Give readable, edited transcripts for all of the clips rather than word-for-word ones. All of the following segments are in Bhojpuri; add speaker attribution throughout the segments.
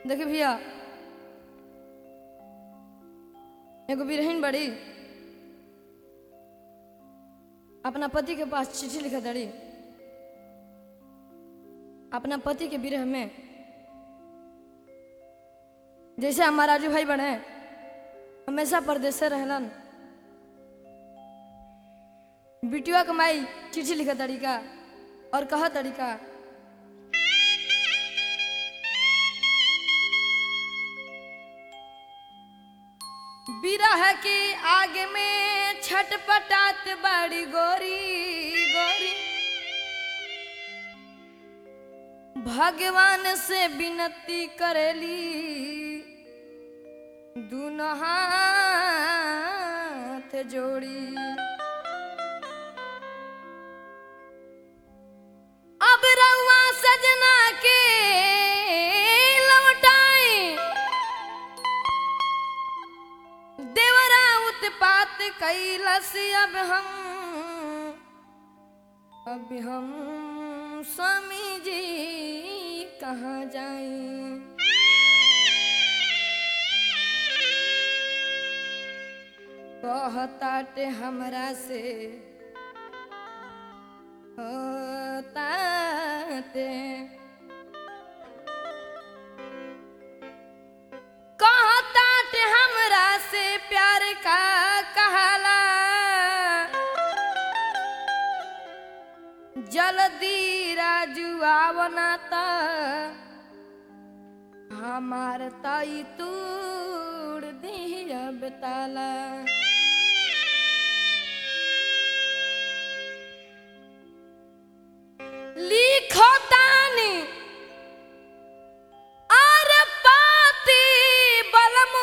Speaker 1: देखिए भैया, एगो बिरहीन बड़ी अपना पति के पास चिट्ठी लिखा दड़ी। अपना पति के विरह में जैसे हमारा राजू भाई बने हमेशा परदेश से रहलन, बिटिया कमाई चिट्ठी लिखा तरीका और कहा तरीका, बिरह के आगे में छटपटात बड़ी गोरी गोरी, भगवान से विनती करेली दोनों हाथ जोड़ी। अब रउआ सजना के लौटाई, देवरा उत्पात कैलस। अब हम स्वामी जी कहाँ जाएं। कहताटे हमरा से ताते, कहताटे हमरा से प्यार का कहाला, जल्दी राजू आवना ता हमार ताई तूड़ दिया बताला। लिखो तानी आर पाती बलमू,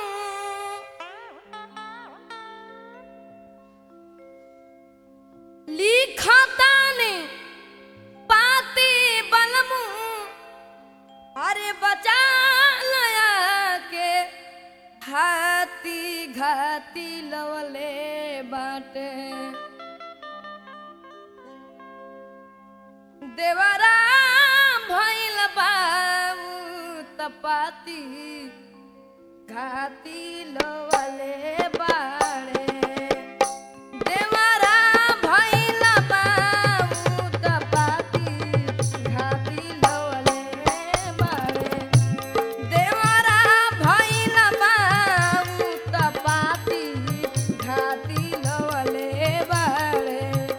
Speaker 1: लिखो तानी पाती बलमू, अरे बचा लया के हाथी घाती लवले बाटे। देवरा भइल बाबू तपाती घाती लवले बाड़े। देवरा भइल बाबू तपाती घाती लवले बाड़े। देवरा भइल बाबू तपाती घाती लवले बाड़े।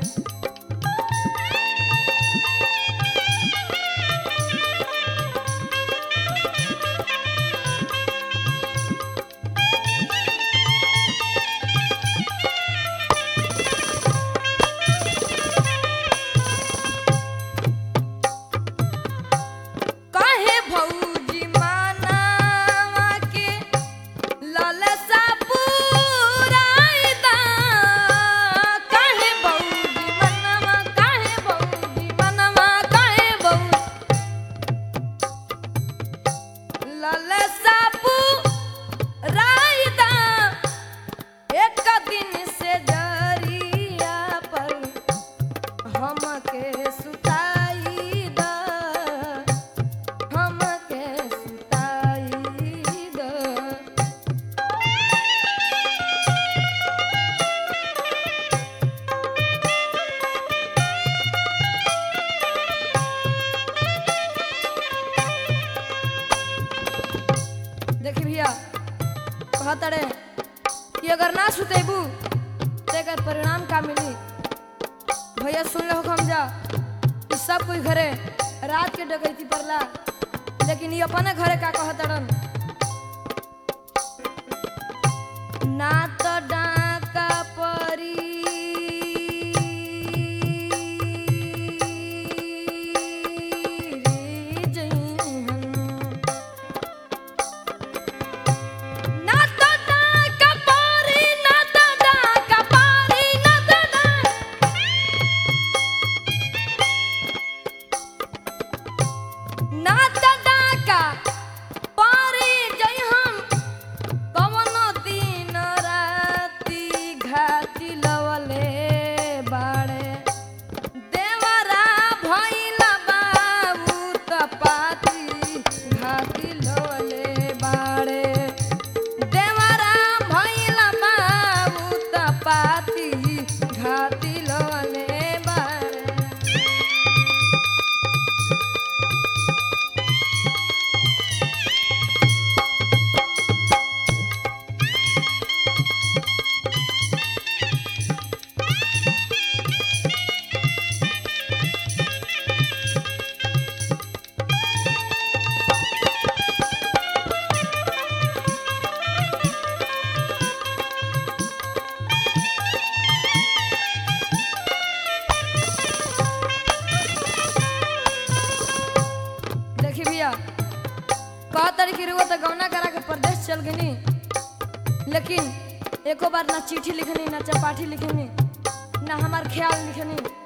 Speaker 1: देखिए भैया, कहतड़े कि अगर ना सुतेबू तो एकर परिणाम का मिली। भैया सुन लो हम जा कि सब कोई घरे रात के डकैती पड़ला, लेकिन ये अपने घरे का कहतड़न, ना तो डाका परी कवनो दिन रात चल गई, लेकिन एको बार ना चिट्ठी लिखनी, ना चपाटी लिखनी, ना हमार ख्याल लिखनी।